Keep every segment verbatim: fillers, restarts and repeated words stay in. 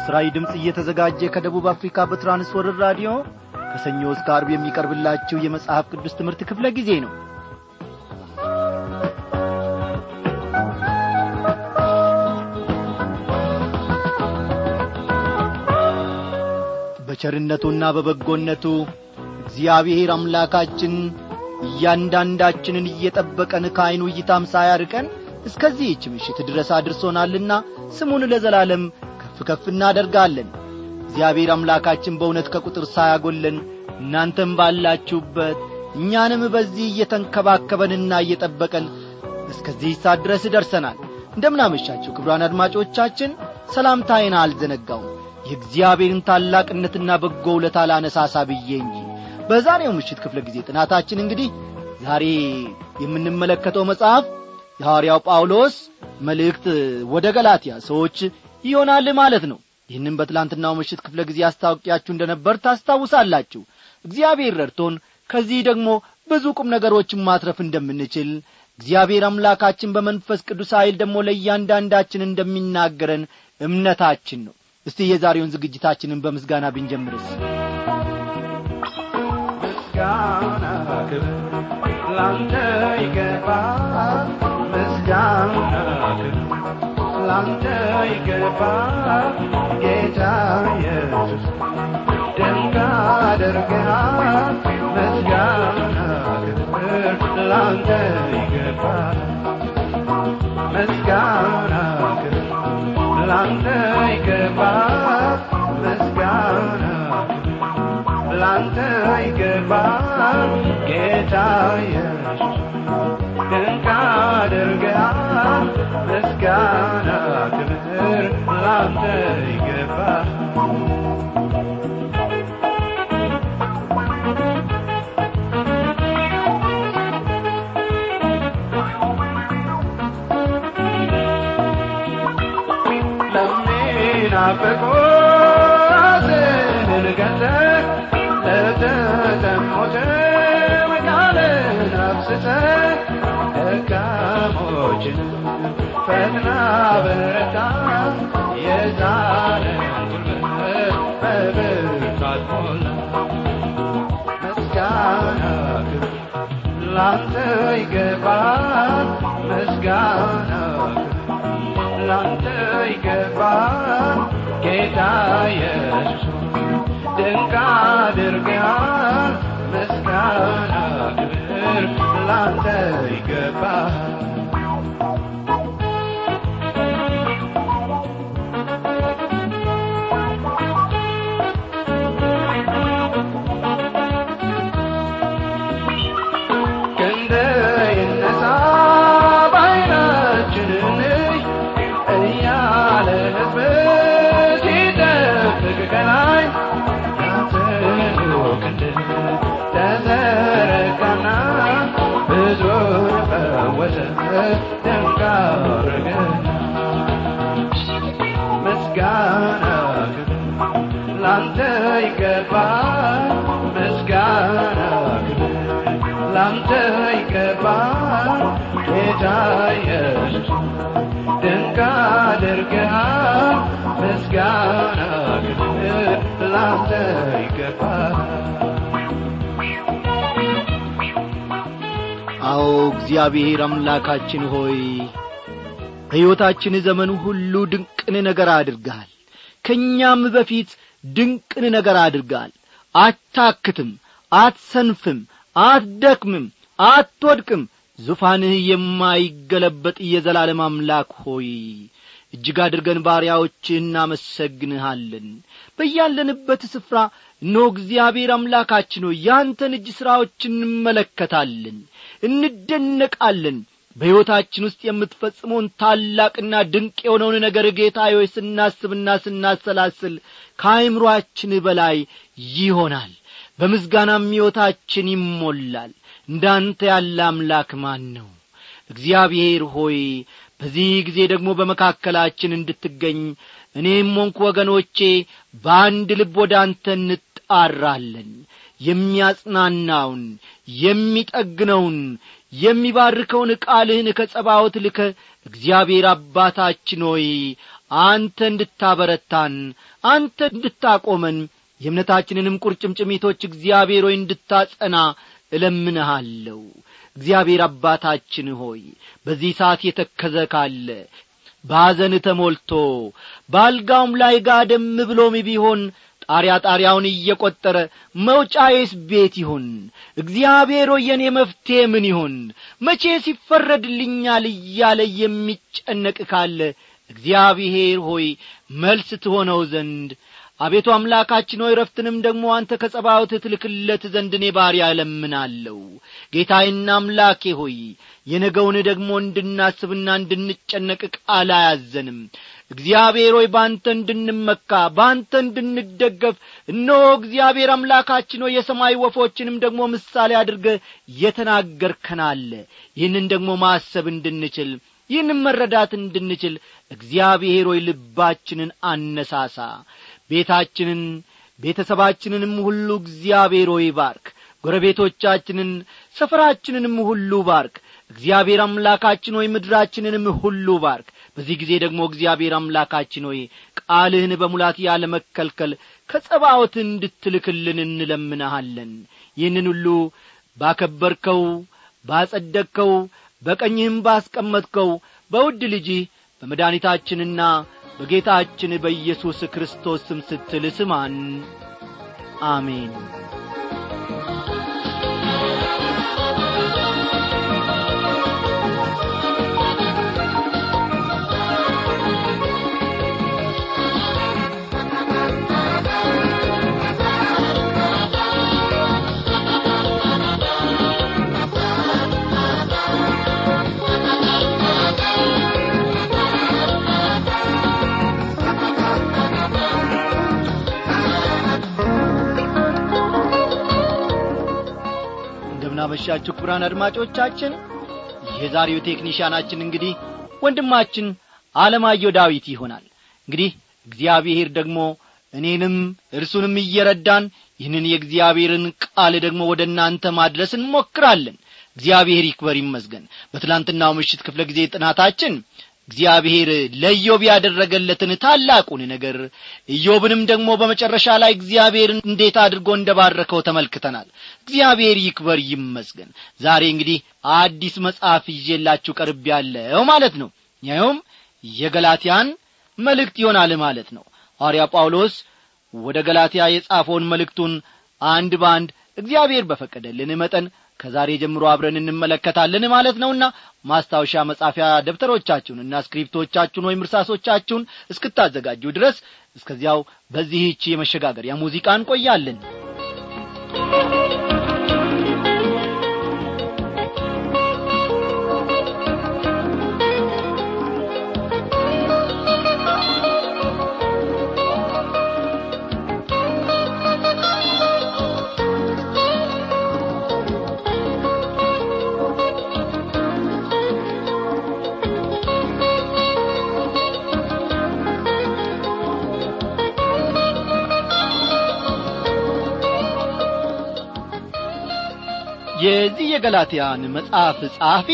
ለምስራዊ ድምጽ እየተዘጋጀ ከደቡብ አፍሪካ በትራንስወርልድ ራዲዮ ከሰኞ እስከ ዓርብ የሚቀርብላችሁ የመጽሐፍ ቅዱስ ትምህርት ክፍለ ጊዜ ነው። በቸርነቱና በበጎነቱ እግዚአብሔር አምላካችን እያንዳንዳችንን እየጠበቀን ከዓይኑ እይታም ሳያርቀን እስከዚህች ምሽት ድረስ አድርሶናልና ስሙን ለዘላለም ከፍ ከፍ እናደርጋለን። እግዚአብሔር አምላካችን በእውነት ከቁጥር ሳያጎለን እናንተም ባላችሁበት እኛንም በዚህ እየተንከባከበንና እየጠበቀን እስከዚህ ሰዓት ድረስ ደርሰናል። እንደምናመሻችሁ ክቡራን አድማጮቻችን ሰላምታዬን አልዘነጋውም። የእግዚአብሔርን ታላቅነትና በጎ ውለታ ላነሳሳ ብዬ እንጂ። በዛሬው ምሽት ክፍለ ጊዜ ጥናታችን እንግዲህ ዛሬ የምንመለከተው መጽሐፍ የሐዋርያው ጳውሎስ መልእክት ወደ ገላትያ ሰዎች ይሆናል ማለት ነው። ይህንን በትላንትናው ምሽት ክፍለ ጊዜ አስታውቂያችሁ እንደነበር ታስታውሳላችሁ። እግዚአብሔር ረድቶን ከዚህ ደግሞ ብዙ ቁም ነገሮችን ማትረፍ እንደምንችል እግዚአብሔር አምላካችን በመንፈስ ቅዱስ ኃይል ደግሞ ለእያንዳንዳችን እንደሚናገረን እምነታችን ነው። እስቲ የዛሬውን ዝግጅታችንን በምስጋና ብንጀምርስ? ምስጋና ክብር ላንተ ይገባል፣ ምስጋና ክብር ላንተ ይገባል ጌታ ኢየሱስ ድንቅ አድርገሃል። ምስጋና ክብር ላንተ ይገባል፣ ምስጋና ክብር ላንተ ይገባል፣ ምስጋና ላንተ ይገባል ጌታ ኢየሱስ ድንቅ አድርገሃል። ምስጋና ክብር ላንተ ይገባል። ለሚናፍቁ ራስህን ገዝተህ ለተጠሙት ቃልህን አፍስሰህ ደካሞችን ፈጥና በረታ የዛለን ጉልበት በብርታት ሞላ። ምስጋና ክብር ላንተ ይገባል፣ ምስጋና ክብር ላንተ ይገባል ጌታ ኢየሱስ ድንቅ አድርገሃል። ምስጋና ክብር ላንተ ይገባል። ምስጋና ክብር ላንተ ይገባል፣ ምስጋና ክብር ላንተ ይገባል ጌታ ኢየሱስ ድንቅ አድርገሃል። ምስጋና ክብር ላንተ ይገባል። አዎ እግዚአብሔር አምላካችን ሆይ በሕይወታችን ዘመን ሁሉ ድንቅን ነገር አድርገሃል። ከኛም በፊት ድንቅን ነገር አድርገሃል። አታክትም፣ አትሰንፍም፣ አትደክምም፣ አትወድቅም። ዙፋንህ የማይገለበጥ የዘላለም አምላክ ሆይ እጅግ አድርገን ባሪያዎችህ እናመሰግንሃለን። በያለንበት ስፍራ እነሆ እግዚአብሔር አምላካችን ሆይ ያንተን እጅ ሥራዎችን እንመለከታለን፣ እንደነቃለን። በሕይወታችን ውስጥ የምትፈጽመውን ታላቅና ድንቅ የሆነውን ነገር ጌታ ሆይ ስናስብና ስናሰላስል ከአእምሮአችን በላይ ይሆናል። በምስጋናም ሕይወታችን ይሞላል። እንዳንተ ያለ አምላክ ማን ነው? እግዚአብሔር ሆይ በዚህ ጊዜ ደግሞ በመካከላችን እንድትገኝ እኔም ሆንኩ ወገኖቼ በአንድ ልብ ወደ አንተ እንጣራለን። የሚያጽናናውን የሚጠግነውን የሚባርከውን ቃልህን ከጸባዖት ልከ እግዚአብሔር አባታችን ሆይ አንተ እንድታበረታን አንተ እንድታቆመን የእምነታችንንም ቁርጭምጭሚቶች እግዚአብሔር ሆይ እንድታጸና እለምንሃለሁ። እግዚአብሔር አባታችን ሆይ በዚህ ሰዓት የተከዘ ካለ ባዘን ተሞልቶ ባልጋውም ላይ ጋደም ብሎም ቢሆን ጣሪያ ጣሪያውን እየቆጠረ መውጫዬስ ቤት ይሁን እግዚአብሔር ሆይ የኔ መፍትሄ ምን ይሁን መቼ ሲፈረድልኛል እያለ የሚጨነቅ ካለ እግዚአብሔር ሆይ መልስ ትሆነው ዘንድ አቤቱ አምላካችን ሆይ ረፍትንም ደግሞ አንተ ከጸባዖት ትልክለት ዘንድ እኔ ባሪያ እለምናለሁ። ጌታዬና አምላኬ ሆይ የነገውን ደግሞ እንድናስብና እንድንጨነቅ ቃል አያዘንም። እግዚአብሔር ሆይ ባንተ እንድንመካ ባንተ እንድንደገፍ እነሆ እግዚአብሔር አምላካችን ሆይ የሰማይ ወፎችንም ደግሞ ምሳሌ አድርገህ የተናገርከናል። ይህንን ደግሞ ማሰብ እንድንችል ይህንን መረዳት እንድንችል እግዚአብሔር ሆይ ልባችንን አነሳሳ። ቤታችንን ቤተሰባችንንም ሁሉ እግዚአብሔር ሆይ ባርክ። ጎረቤቶቻችንን ሰፈራችንንም ሁሉ ባርክ። እግዚአብሔር አምላካችን ሆይ ምድራችንንም ሁሉ ባርክ። በዚህ ጊዜ ደግሞ እግዚአብሔር አምላካችን ሆይ ቃልህን በሙላት ያለ መከልከል ከጸባዖት እንድትልክልን እንለምንሃለን። ይህንን ሁሉ ባከበርከው ባጸደቅከው በቀኝህም ባስቀመጥከው በውድ ልጅህ በመድኃኒታችንና በጌታችን በኢየሱስ ክርስቶስ ስም ስትል ስማን። አሜን። ናበሻችሁ ክቡራን አድማጮቻችን የዛሬው ቴክኒሻናችን እንግዲህ ወንድማችን አለማየሁ ዳዊት ይሆናል። እንግዲህ እግዚአብሔር ደግሞ እኔንም እርሱንም እየረዳን ይህንን የእግዚአብሔርን ቃል ደግሞ ወደናንተ ማድረስ እንሞክራለን። እግዚአብሔር ይክበር ይመስገን። በትላንትናው ምሽት ክፍለ ጊዜ ጥናታችን እግዚአብሔር ለኢዮብ ያደረገለትን ታላቁን ነገር ኢዮብንም ደግሞ በመጨረሻ ላይ እግዚአብሔር እንዴት አድርጎ እንደባረከው ተመልክተናል። እግዚአብሔር ይክበር ይመስገን። ዛሬ እንግዲህ አዲስ መጽሐፍ ይዤላችሁ ቀርቤያለሁ ማለት ነው። ያውም የገላትያን መልእክት ይሆናል ማለት ነው። ሐዋርያ ጳውሎስ ወደ ገላትያ የጻፈውን መልእክቱን አንድ ባንድ እግዚአብሔር በፈቀደልን መጠን ከዛሬ ጀምሮ አብረን እንመለከታለን ማለት ነውና ማስታወሻ መጻፊያ ደብተሮቻችሁንና ስክሪፕቶቻችሁን ወይም እርሳሶቻችሁን እስክታዘጋጁ ድረስ እስከዚያው በዚህች የመሸጋገሪያ ሙዚቃ እንቆያለን። የዚህ የገላትያን መጽሐፍ ጻፊ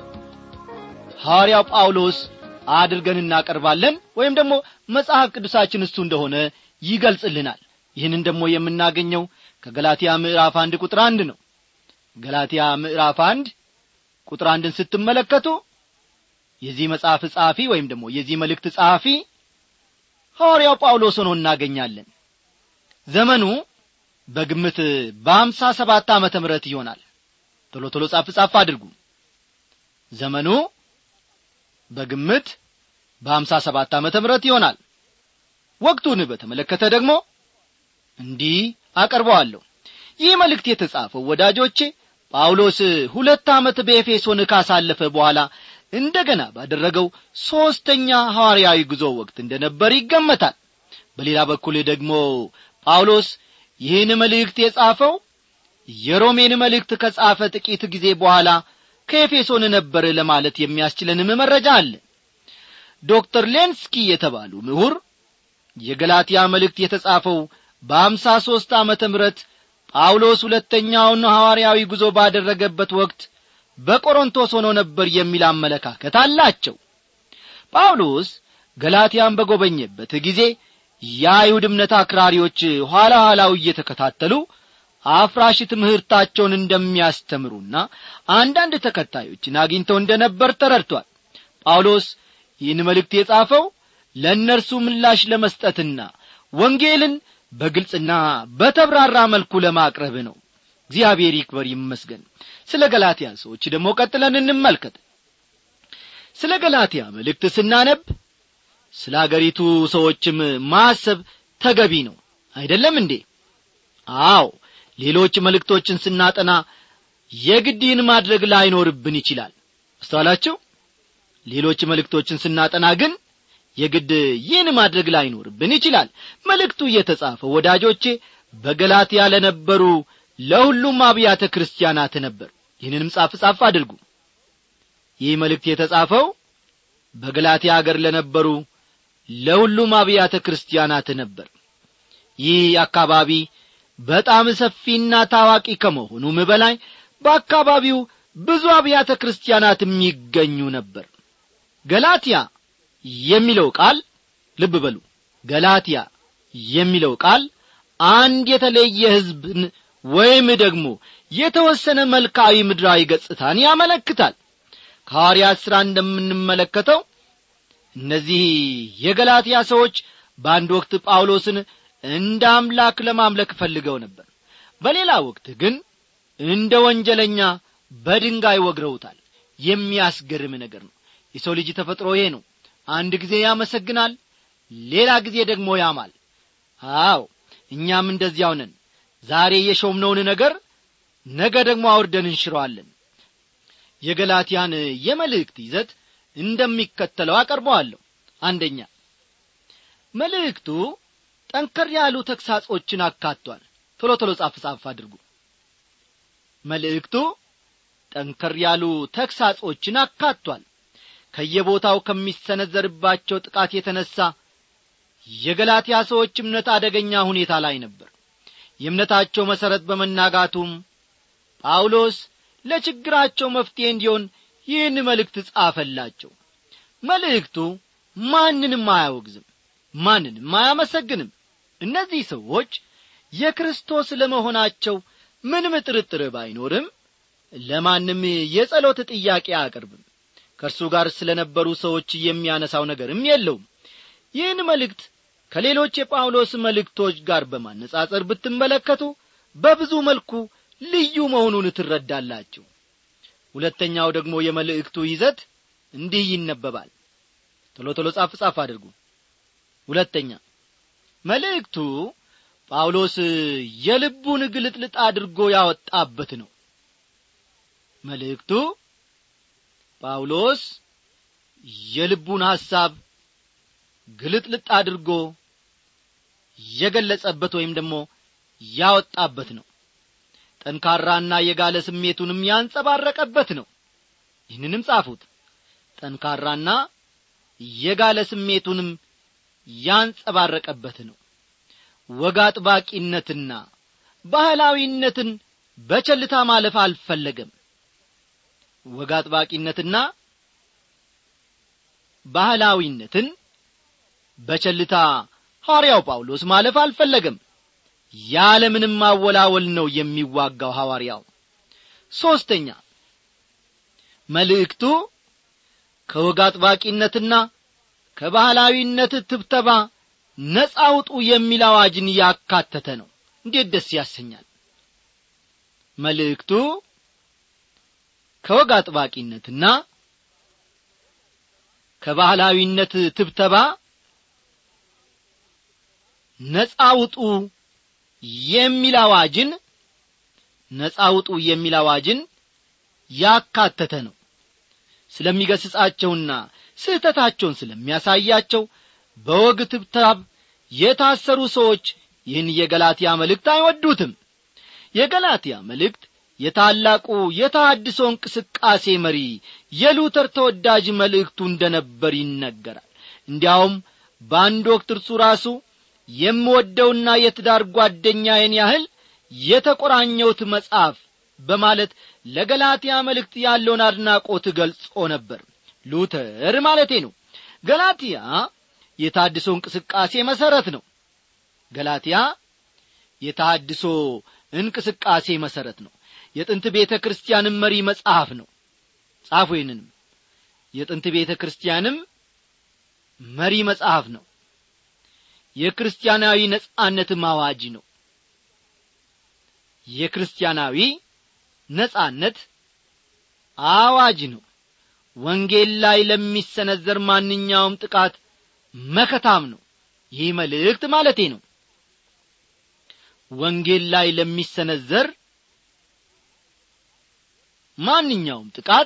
ሐዋርያው ጳውሎስ አድርገን እናቀርባለን ወይም ደግሞ መጽሐፍ ቅዱሳችን እሱ እንደሆነ ይገልጽልናል። ይህንን ደግሞ የምናገኘው ከገላትያ ምዕራፍ አንድ ቁጥር አንድ ነው። ገላትያ ምዕራፍ አንድ ቁጥር አንድን ስትመለከቱ የዚህ መጽሐፍ ጻፊ ወይም ደግሞ የዚህ መልእክት ጻፊ ሐዋርያው ጳውሎስ ሆኖ እናገኛለን። ዘመኑ በግምት በአምሳ ሰባት ዓመተ ምህረት ይሆናል። ቶሎ ቶሎ ጻፍ ጻፍ አድርጉ። ዘመኑ በግምት በአምሳ ሰባት ዓመተ ምህረት ይሆናል። ወቅቱን በተመለከተ ደግሞ እንዲህ አቀርበዋለሁ። ይህ መልእክት የተጻፈው ወዳጆቼ ጳውሎስ ሁለት ዓመት በኤፌሶን ካሳለፈ በኋላ እንደገና ባደረገው ሶስተኛ ሐዋርያዊ ጉዞ ወቅት እንደነበር ይገመታል። በሌላ በኩል ደግሞ ጳውሎስ ይህን መልእክት የጻፈው የሮሜን መልእክት ከጻፈ ጥቂት ጊዜ በኋላ ከኤፌሶን ነበር ለማለት የሚያስችለንም መረጃ አለ። ዶክተር ሌንስኪ የተባሉ ምሁር የገላትያ መልእክት የተጻፈው በአምሳ ሦስት ዓመተ ምህረት ጳውሎስ ሁለተኛውን ሐዋርያዊ ጉዞ ባደረገበት ወቅት በቆሮንቶስ ሆኖ ነበር የሚል አመለካከት አላቸው። ጳውሎስ ገላትያን በጎበኘበት ጊዜ የአይሁድ እምነት አክራሪዎች ኋላ ኋላው እየተከታተሉ አፍራሽ ትምህርታቸውን እንደሚያስተምሩና አንዳንድ ተከታዮችን አግኝተው እንደነበር ተረድቷል። ጳውሎስ ይህን መልእክት የጻፈው ለእነርሱ ምላሽ ለመስጠትና ወንጌልን በግልጽና በተብራራ መልኩ ለማቅረብ ነው። እግዚአብሔር ይክበር ይመስገን። ስለ ገላትያ ሰዎች ደግሞ ቀጥለን እንመልከት። ስለ ገላትያ መልእክት ስናነብ ስለ አገሪቱ ሰዎችም ማሰብ ተገቢ ነው አይደለም እንዴ? አዎ፣ ሌሎች መልእክቶችን ስናጠና የግድን ማድረግ ላይኖርብን ይችላል። አስተዋላችሁ? ሌሎች መልእክቶችን ስናጠና ግን የግድ ይህን ማድረግ ላይኖርብን ይችላል። መልእክቱ የተጻፈው ወዳጆቼ በገላትያ ለነበሩ ለሁሉም አብያተ ክርስቲያናት ነበር። ይህንንም ጻፍ ጻፍ አድርጉ። ይህ መልእክት የተጻፈው በገላትያ ሀገር ለነበሩ ለሁሉም አብያተ ክርስቲያናት ነበር። ይህ አካባቢ በጣም ሰፊና ታዋቂ ከመሆኑም በላይ በአካባቢው ብዙ አብያተ ክርስቲያናት የሚገኙ ነበር። ገላትያ የሚለው ቃል ልብ በሉ፣ ገላትያ የሚለው ቃል አንድ የተለየ ሕዝብን ወይም ደግሞ የተወሰነ መልካዊ ምድራዊ ገጽታን ያመለክታል። ከሐዋርያት ሥራ እንደምንመለከተው እነዚህ የገላትያ ሰዎች በአንድ ወቅት ጳውሎስን እንደ አምላክ ለማምለክ ፈልገው ነበር። በሌላ ወቅት ግን እንደ ወንጀለኛ በድንጋይ ወግረውታል። የሚያስገርም ነገር ነው። የሰው ልጅ ተፈጥሮ ይሄ ነው። አንድ ጊዜ ያመሰግናል፣ ሌላ ጊዜ ደግሞ ያማል። አዎ እኛም እንደዚያው ነን። ዛሬ የሾምነውን ነገር ነገ ደግሞ አውርደን እንሽረዋለን። የገላትያን የመልእክት ይዘት እንደሚከተለው አቀርበዋለሁ። አንደኛ፣ መልእክቱ ጠንከር ያሉ ተግሳጾችን አካቷል። ቶሎ ቶሎ ጻፍ ጻፍ አድርጉ። መልእክቱ ጠንከር ያሉ ተግሳጾችን አካቷል። ከየቦታው ከሚሰነዘርባቸው ጥቃት የተነሳ የገላትያ ሰዎች እምነት አደገኛ ሁኔታ ላይ ነበር። የእምነታቸው መሰረት በመናጋቱም ጳውሎስ ለችግራቸው መፍትሄ እንዲሆን ይህን መልእክት ጻፈላቸው። መልእክቱ ማንንም አያወግዝም፣ ማንንም አያመሰግንም። እነዚህ ሰዎች የክርስቶስ ለመሆናቸው ምንም ጥርጥር ባይኖርም ለማንም የጸሎት ጥያቄ አያቀርብም። ከእርሱ ጋር ስለነበሩ ሰዎች የሚያነሳው ነገርም የለውም። ይህን መልእክት ከሌሎች የጳውሎስ መልእክቶች ጋር በማነጻጸር ብትመለከቱ በብዙ መልኩ ልዩ መሆኑን ትረዳላችሁ። ሁለተኛው ደግሞ የመልእክቱ ይዘት እንዲህ ይነበባል። ቶሎ ቶሎ ጻፍ ጻፍ አድርጉ። ሁለተኛ፣ መልእክቱ ጳውሎስ የልቡን ግልጥልጥ አድርጎ ያወጣበት ነው። መልእክቱ ጳውሎስ የልቡን ሐሳብ ግልጥልጥ አድርጎ የገለጸበት ወይም ደግሞ ያወጣበት ነው። ጠንካራና የጋለ ስሜቱንም ያንጸባረቀበት ነው። ይህንንም ጻፉት። ጠንካራና የጋለ ስሜቱንም ያንጸባረቀበት ነው። ወግ አጥባቂነትና ባህላዊነትን በቸልታ ማለፍ አልፈለገም። ወግ አጥባቂነትና ባህላዊነትን በቸልታ ሐዋርያው ጳውሎስ ማለፍ አልፈለገም። ያለምንም ማወላወል ነው የሚዋጋው ሐዋርያው። ሶስተኛ፣ መልእክቱ ከወግ አጥባቂነትና ከባህላዊነት ትብተባ ነፃ ውጡ የሚል አዋጅን ያካተተ ነው። እንዴት ደስ ያሰኛል! መልእክቱ ከወግ አጥባቂነትና ከባህላዊነት ትብተባ ነፃ ውጡ የሚል አዋጅን ነፃ ውጡ የሚል አዋጅን ያካተተ ነው። ስለሚገስጻቸውና ስህተታቸውን ስለሚያሳያቸው በወግ ትብታብ የታሰሩ ሰዎች ይህን የገላትያ መልእክት አይወዱትም። የገላትያ መልእክት የታላቁ የተሐድሶ እንቅስቃሴ መሪ የሉተር ተወዳጅ መልእክቱ እንደነበር ይነገራል። እንዲያውም በአንድ ወቅት እርሱ ራሱ የምወደውና የትዳር ጓደኛዬን ያህል የተቆራኘውት መጽሐፍ በማለት ለገላትያ መልእክት ያለውን አድናቆት ገልጾ ነበር። ሉተር ማለቴ ነው። ገላትያ የታድሶ እንቅስቃሴ መሰረት ነው። ገላትያ የታድሶ እንቅስቃሴ መሰረት ነው። የጥንት ቤተክርስቲያንም መሪ መጽሐፍ ነው። ጻፉ ይህንንም የጥንት ቤተክርስቲያንም መሪ መጽሐፍ ነው። የክርስቲያናዊ ነጻነት ማዋጅ ነው። የክርስቲያናዊ ነጻነት አዋጅ ነው። ወንጌል ላይ ለሚሰነዘር ማንኛውም ጥቃት መከታም ነው። ይህ መልእክት ማለቴ ነው። ወንጌል ላይ ለሚሰነዘር ማንኛውም ጥቃት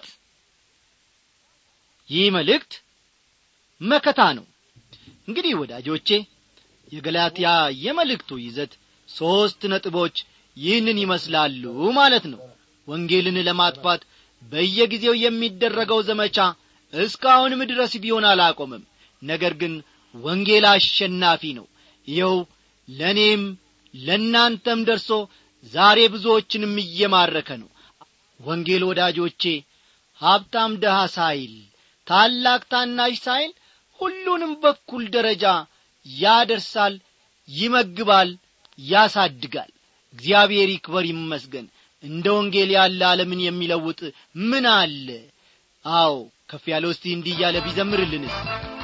ይህ መልእክት መከታ ነው። እንግዲህ ወዳጆቼ የገላትያ የመልእክቱ ይዘት ሶስት ነጥቦች ይህንን ይመስላሉ ማለት ነው። ወንጌልን ለማጥፋት በየጊዜው የሚደረገው ዘመቻ እስካሁንም ድረስ ቢሆን አላቆመም። ነገር ግን ወንጌል አሸናፊ ነው። ይኸው ለኔም ለናንተም ደርሶ ዛሬ ብዙዎችንም እየማረከ ነው። ወንጌል ወዳጆቼ ሀብታም ደሃ ሳይል ታላቅ ታናሽ ሳይል ሁሉንም በኩል ደረጃ ያደርሳል፣ ይመግባል፣ ያሳድጋል። እግዚአብሔር ይክበር ይመስገን። እንደ ወንጌል ያለ ዓለምን የሚለውጥ ምን አለ? አዎ ከፍ ያለው እስቲ እንዲህ ያለ ቢዘምርልንስ?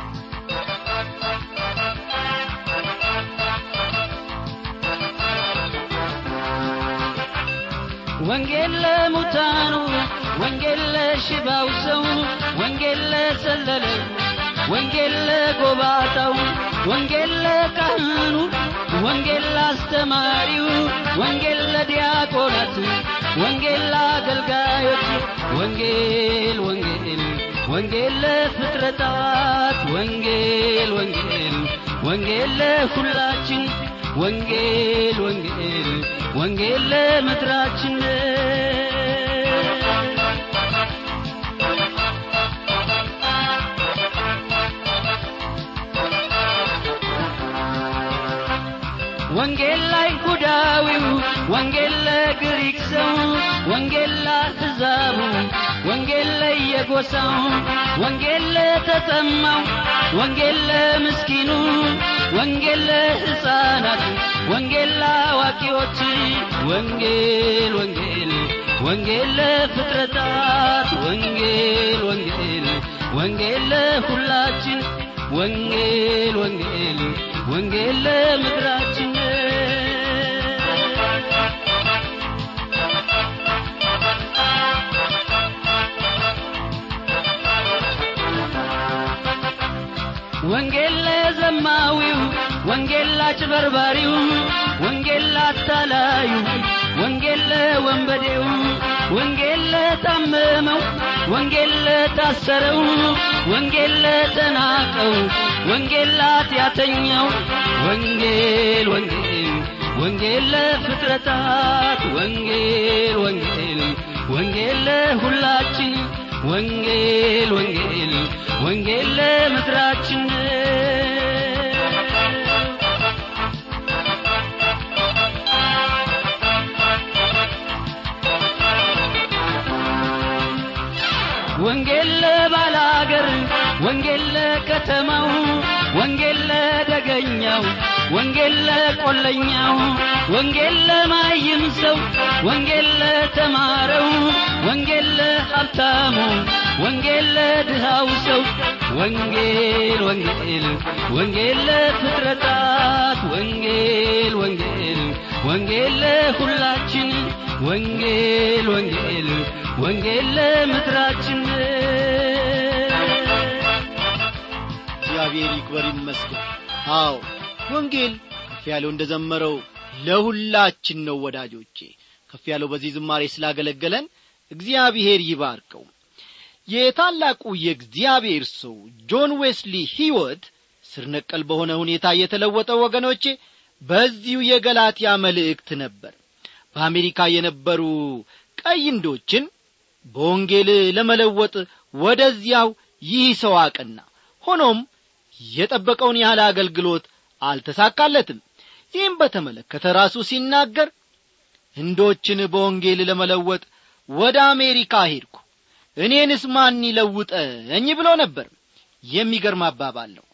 ወንጌል ለሙታኑ፣ ወንጌል ለሽባው ሰው፣ ወንጌል ለሰለለው፣ ወንጌል ለጎባጣው፣ ወንጌል ለካህኑ፣ ወንጌል ለአስተማሪው፣ ወንጌል ለዲያቆናት፣ ወንጌል ለአገልጋዮች፣ ወንጌል ወንጌል ወንጌል ለፍጥረታት፣ ወንጌል ወንጌል ወንጌል ለሁላችን፣ ወንጌል ወንጌል ወንጌል ለምድራችን። ወንጌል ለይሁዳዊው፣ ወንጌል ለግሪክ ሰው፣ ወንጌል ለአሕዛቡ፣ ወንጌል ለየጎሳው፣ ወንጌል ለተጠማው፣ ወንጌል ለምስኪኑ፣ ወንጌል ለሕፃናት፣ ወንጌል ለአዋቂዎች፣ ወንጌል ወንጌል ወንጌል ለፍጥረታት፣ ወንጌል ወንጌል ወንጌል ለሁላችን፣ ወንጌል ወንጌል ወንጌል ለምድራችን። ወንጌል ለዘማዊው፣ ወንጌል ለአጭበርባሪው፣ ወንጌል ለአታላዩ፣ ወንጌል ለወንበዴው፣ ወንጌል ለታመመው፣ ወንጌል ለታሰረው፣ ወንጌል ለተናቀው፣ ወንጌል ለኃጢአተኛው፣ ወንጌል ወንጌል ወንጌል ለፍጥረታት፣ ወንጌል ወንጌል ወንጌል ለሁላችን፣ ወንጌል ወንጌል ወንጌል ለምድራችን። ወንጌል ለባላገር፣ ወንጌል ለከተማው፣ ወንጌል ለደገኛው፣ ወንጌል ለቆለኛው፣ ወንጌል ለማይም ሰው፣ ወንጌል ለተማረው፣ ወንጌል ለሀብታሙ፣ ወንጌል ለድሃው ሰው፣ ወንጌል ወንጌል ወንጌል ለፍጥረታት፣ ወንጌል ወንጌል ወንጌል ለሁላችን፣ ወንጌል ወንጌል ወንጌል ለምድራችን። እግዚአብሔር ይክበር ይመስገን። አዎ ወንጌል ከፍ ያለው እንደዘመረው ለሁላችን ነው ወዳጆቼ። ከፍ ያለው በዚህ ዝማሬ ስላገለገለን እግዚአብሔር ይባርከው። የታላቁ የእግዚአብሔር ሰው ጆን ዌስሊ ሕይወት ስር ነቀል በሆነ ሁኔታ የተለወጠው ወገኖቼ በዚሁ የገላትያ መልእክት ነበር። በአሜሪካ የነበሩ ቀይንዶችን በወንጌል ለመለወጥ ወደዚያው ይህ ሰው አቀና። ሆኖም የጠበቀውን ያህል አገልግሎት አልተሳካለትም። ይህም በተመለከተ ራሱ ሲናገር ህንዶችን በወንጌል ለመለወጥ ወደ አሜሪካ ሄድኩ፣ እኔንስ ማን ይለውጠኝ ብሎ ነበር። የሚገርም አባባል ነው።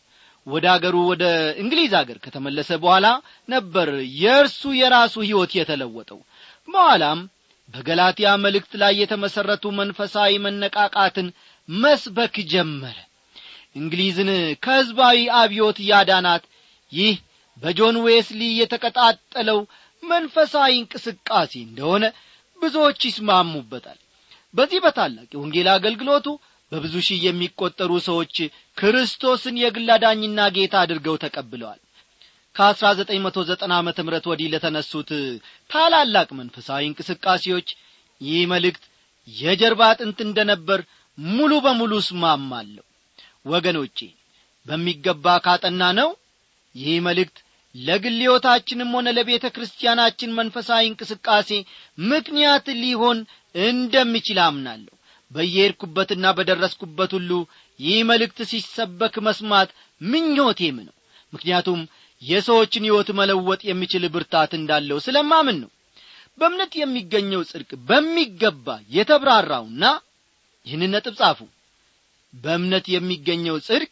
ወደ አገሩ ወደ እንግሊዝ አገር ከተመለሰ በኋላ ነበር የእርሱ የራሱ ሕይወት የተለወጠው። በኋላም በገላትያ መልእክት ላይ የተመሰረቱ መንፈሳዊ መነቃቃትን መስበክ ጀመረ። እንግሊዝን ከሕዝባዊ አብዮት ያዳናት ይህ በጆን ዌስሊ የተቀጣጠለው መንፈሳዊ እንቅስቃሴ እንደሆነ ብዙዎች ይስማሙበታል። በዚህ በታላቅ የወንጌል አገልግሎቱ በብዙ ሺህ የሚቆጠሩ ሰዎች ክርስቶስን የግል አዳኝና ጌታ አድርገው ተቀብለዋል። ከ1990 ዓመተ ምህረት ወዲህ ለተነሱት ታላላቅ መንፈሳዊ እንቅስቃሴዎች ይህ መልእክት የጀርባ አጥንት እንደነበር ሙሉ በሙሉ እስማማለሁ። ወገኖቼ በሚገባ ካጠና ነው ይህ መልእክት ለግል ሕይወታችንም ሆነ ለቤተ ክርስቲያናችን መንፈሳዊ እንቅስቃሴ ምክንያት ሊሆን እንደሚችል አምናለሁ። በየሄድኩበትና በደረስኩበት ሁሉ ይህ መልእክት ሲሰበክ መስማት ምኞቴም ነው። ምክንያቱም የሰዎችን ሕይወት መለወጥ የሚችል ብርታት እንዳለው ስለማምን ነው። በእምነት የሚገኘው ጽድቅ በሚገባ የተብራራውና ይህንን ነጥብ ጻፉ። በእምነት የሚገኘው ጽድቅ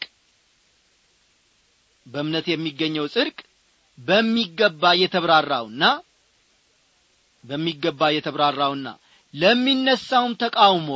በእምነት የሚገኘው ጽድቅ በሚገባ የተብራራውና በሚገባ የተብራራውና ለሚነሳውም ተቃውሞ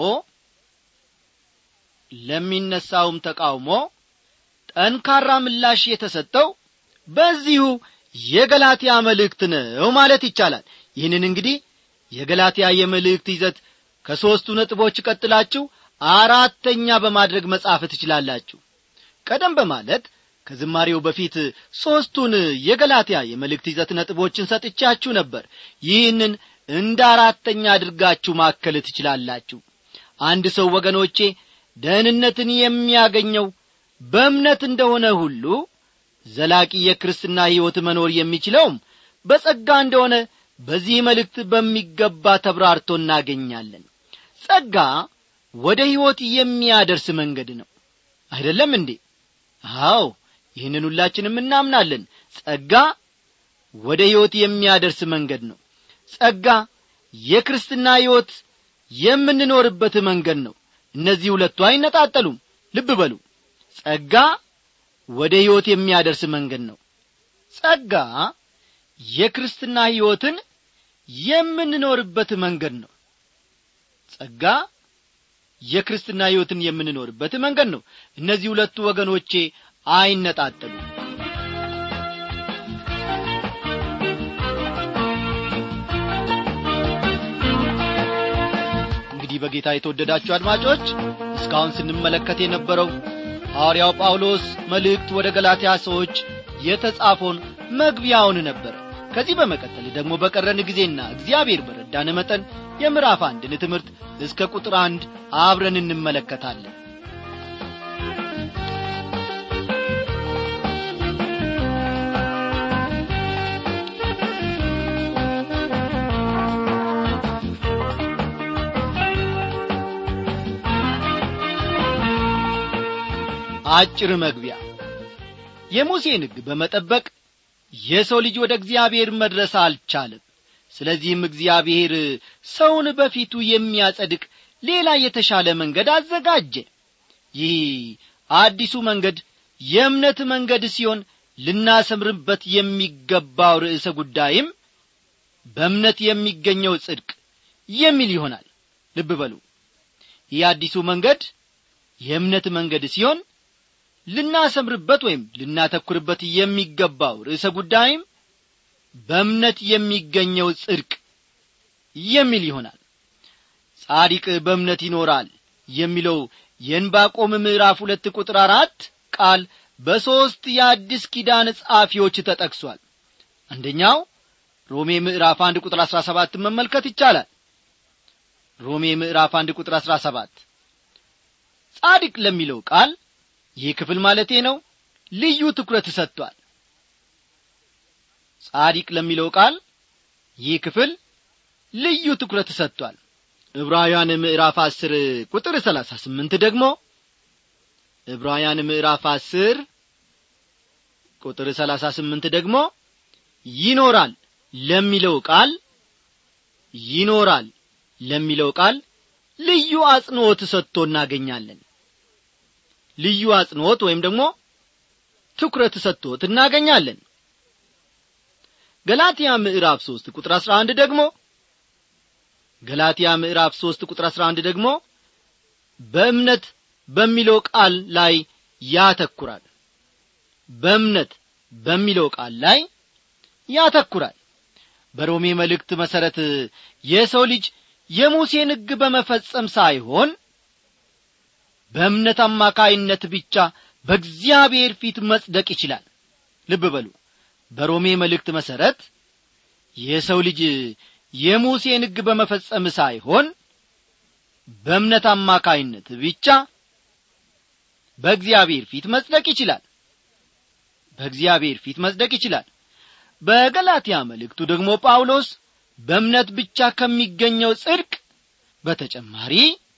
ለሚነሳውም ተቃውሞ ጠንካራ ምላሽ የተሰጠው በዚሁ የገላትያ መልእክት ነው ማለት ይቻላል። ይህንን እንግዲህ የገላትያ የመልእክት ይዘት ከሦስቱ ነጥቦች ቀጥላችሁ አራተኛ በማድረግ መጻፍ ትችላላችሁ። ቀደም በማለት ከዝማሬው በፊት ሦስቱን የገላትያ የመልእክት ይዘት ነጥቦችን ሰጥቻችሁ ነበር። ይህንን እንደ አራተኛ አድርጋችሁ ማከል ትችላላችሁ። አንድ ሰው ወገኖቼ ደህንነትን የሚያገኘው በእምነት እንደሆነ ሁሉ ዘላቂ የክርስትና ሕይወት መኖር የሚችለውም በጸጋ እንደሆነ በዚህ መልእክት በሚገባ ተብራርቶ እናገኛለን። ጸጋ ወደ ሕይወት የሚያደርስ መንገድ ነው አይደለም እንዴ? አዎ ይህንን ሁላችንም እናምናለን። ጸጋ ወደ ሕይወት የሚያደርስ መንገድ ነው። ጸጋ የክርስትና ሕይወት የምንኖርበት መንገድ ነው። እነዚህ ሁለቱ አይነጣጠሉም። ልብ በሉ። ጸጋ ወደ ሕይወት የሚያደርስ መንገድ ነው። ጸጋ የክርስትና ሕይወትን የምንኖርበት መንገድ ነው። ጸጋ የክርስትና ሕይወትን የምንኖርበት መንገድ ነው። እነዚህ ሁለቱ ወገኖቼ አይነጣጠሉም። እንግዲህ በጌታ የተወደዳችሁ አድማጮች እስካሁን ስንመለከት የነበረው ሐዋርያው ጳውሎስ መልእክት ወደ ገላትያ ሰዎች የተጻፈውን መግቢያውን ነበር። ከዚህ በመቀጠል ደግሞ በቀረን ጊዜና እግዚአብሔር በረዳን መጠን የምዕራፍ አንድን ትምህርት እስከ ቁጥር አንድ አብረን እንመለከታለን። አጭር መግቢያ። የሙሴን ሕግ በመጠበቅ የሰው ልጅ ወደ እግዚአብሔር መድረስ አልቻለም። ስለዚህም እግዚአብሔር ሰውን በፊቱ የሚያጸድቅ ሌላ የተሻለ መንገድ አዘጋጀ። ይህ አዲሱ መንገድ የእምነት መንገድ ሲሆን ልናሰምርበት የሚገባው ርዕሰ ጉዳይም በእምነት የሚገኘው ጽድቅ የሚል ይሆናል። ልብ በሉ። ይህ አዲሱ መንገድ የእምነት መንገድ ሲሆን ልናሰምርበት ወይም ልናተኩርበት የሚገባው ርዕሰ ጉዳይም በእምነት የሚገኘው ጽድቅ የሚል ይሆናል። ጻድቅ በእምነት ይኖራል የሚለው የዕንባቆም ምዕራፍ ሁለት ቁጥር አራት ቃል በሦስት የአዲስ ኪዳን ጻፊዎች ተጠቅሷል። አንደኛው ሮሜ ምዕራፍ አንድ ቁጥር አስራ ሰባት መመልከት ይቻላል። ሮሜ ምዕራፍ አንድ ቁጥር አስራ ሰባት ጻድቅ ለሚለው ቃል ይህ ክፍል ማለቴ ነው ልዩ ትኩረት ሰጥቷል። ጻድቅ ለሚለው ቃል ይህ ክፍል ልዩ ትኩረት ሰጥቷል። ዕብራውያን ምዕራፍ አስር ቁጥር ሰላሳ ስምንት ደግሞ ዕብራውያን ምዕራፍ አስር ቁጥር ሰላሳ ስምንት ደግሞ ይኖራል ለሚለው ቃል ይኖራል ለሚለው ቃል ልዩ አጽንዖት ሰጥቶ እናገኛለን። ልዩ አጽንዖት ወይም ደግሞ ትኩረት ሰጥቶት እናገኛለን። ገላትያ ምዕራፍ ሶስት ቁጥር አስራ አንድ ደግሞ ገላትያ ምዕራፍ ሶስት ቁጥር አስራ አንድ ደግሞ በእምነት በሚለው ቃል ላይ ያተኩራል። በእምነት በሚለው ቃል ላይ ያተኩራል። በሮሜ መልእክት መሰረት የሰው ልጅ የሙሴን ሕግ በመፈጸም ሳይሆን በእምነት አማካይነት ብቻ በእግዚአብሔር ፊት መጽደቅ ይችላል። ልብ በሉ፣ በሮሜ መልእክት መሰረት የሰው ልጅ የሙሴን ሕግ በመፈጸም ሳይሆን በእምነት አማካይነት ብቻ በእግዚአብሔር ፊት መጽደቅ ይችላል። በእግዚአብሔር ፊት መጽደቅ ይችላል። በገላትያ መልእክቱ ደግሞ ጳውሎስ በእምነት ብቻ ከሚገኘው ጽድቅ በተጨማሪ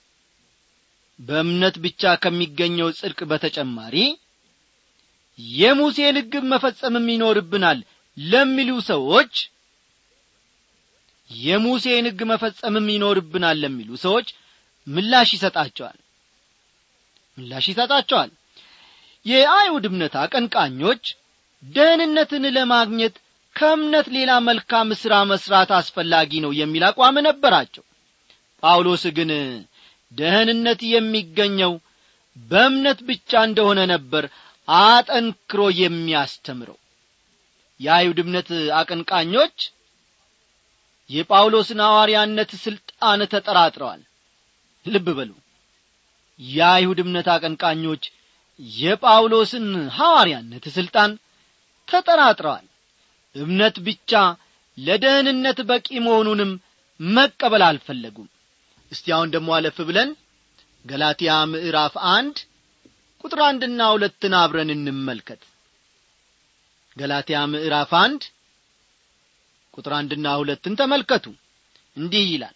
በእምነት ብቻ ከሚገኘው ጽድቅ በተጨማሪ የሙሴን ሕግ መፈጸምም ይኖርብናል ለሚሉ ሰዎች የሙሴን ሕግ መፈጸምም ይኖርብናል ለሚሉ ሰዎች ምላሽ ይሰጣቸዋል ምላሽ ይሰጣቸዋል። የአይሁድ እምነት አቀንቃኞች ደህንነትን ለማግኘት ከእምነት ሌላ መልካም ሥራ መስራት አስፈላጊ ነው የሚል አቋም ነበራቸው። ጳውሎስ ግን ደህንነት የሚገኘው በእምነት ብቻ እንደሆነ ነበር አጠንክሮ የሚያስተምረው። የአይሁድ እምነት አቀንቃኞች የጳውሎስን ሐዋርያነት ሥልጣን ተጠራጥረዋል። ልብ በሉ፣ የአይሁድ እምነት አቀንቃኞች የጳውሎስን ሐዋርያነት ሥልጣን ተጠራጥረዋል። እምነት ብቻ ለደህንነት በቂ መሆኑንም መቀበል አልፈለጉም። እስቲ አሁን ደግሞ አለፍ ብለን ገላትያ ምዕራፍ አንድ ቁጥር አንድና ሁለትን አብረን እንመልከት። ገላትያ ምዕራፍ አንድ ቁጥር አንድና ሁለትን ተመልከቱ። እንዲህ ይላል፣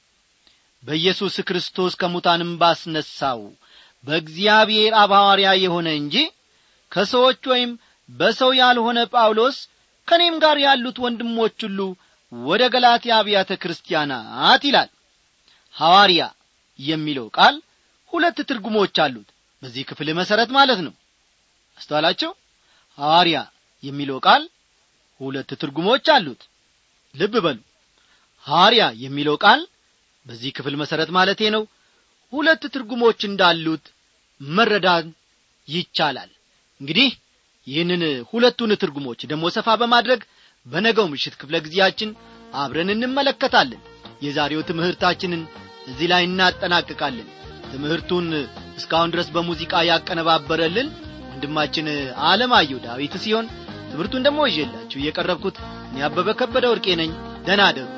በኢየሱስ ክርስቶስ ከሙታንም ባስነሳው በእግዚአብሔር አብ ሐዋርያ የሆነ እንጂ ከሰዎች ወይም በሰው ያልሆነ ጳውሎስ ከኔም ጋር ያሉት ወንድሞች ሁሉ ወደ ገላትያ አብያተ ክርስቲያናት ይላል። ሐዋርያ የሚለው ቃል ሁለት ትርጉሞች አሉት በዚህ ክፍል መሰረት ማለት ነው። አስተዋላችሁ? ሐዋርያ የሚለው ቃል ሁለት ትርጉሞች አሉት። ልብ በሉ፣ ሐዋርያ የሚለው ቃል በዚህ ክፍል መሰረት ማለቴ ነው ሁለት ትርጉሞች እንዳሉት መረዳት ይቻላል። እንግዲህ ይህንን ሁለቱን ትርጉሞች ደግሞ ሰፋ በማድረግ በነገው ምሽት ክፍለ ጊዜያችን አብረን እንመለከታለን። የዛሬው ትምህርታችንን እዚህ ላይ እናጠናቅቃለን። ትምህርቱን እስካሁን ድረስ በሙዚቃ ያቀነባበረልን ወንድማችን ዓለማየሁ ዳዊት ሲሆን ትምህርቱን ደግሞ ይዤላችሁ የቀረብኩት እኔ አበበ ከበደ ወርቄ ነኝ። ደህና እደሩ።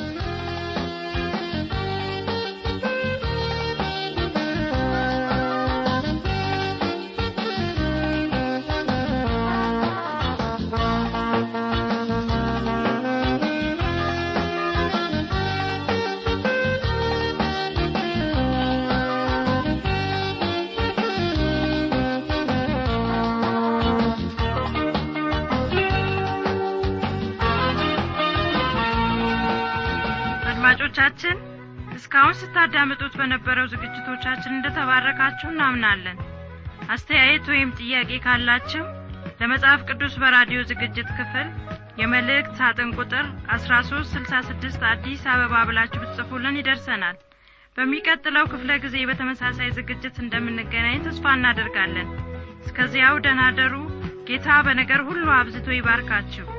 አድማጮቻችን እስካሁን ስታዳምጡት በነበረው ዝግጅቶቻችን እንደተባረካችሁ እናምናለን። አስተያየት ወይም ጥያቄ ካላችሁ ለመጽሐፍ ቅዱስ በራዲዮ ዝግጅት ክፍል የመልእክት ሳጥን ቁጥር አስራ ሶስት ስልሳ ስድስት አዲስ አበባ ብላችሁ ብትጽፉልን ይደርሰናል። በሚቀጥለው ክፍለ ጊዜ በተመሳሳይ ዝግጅት እንደምንገናኝ ተስፋ እናደርጋለን። እስከዚያው ደህና ደሩ። ጌታ በነገር ሁሉ አብዝቶ ይባርካችሁ።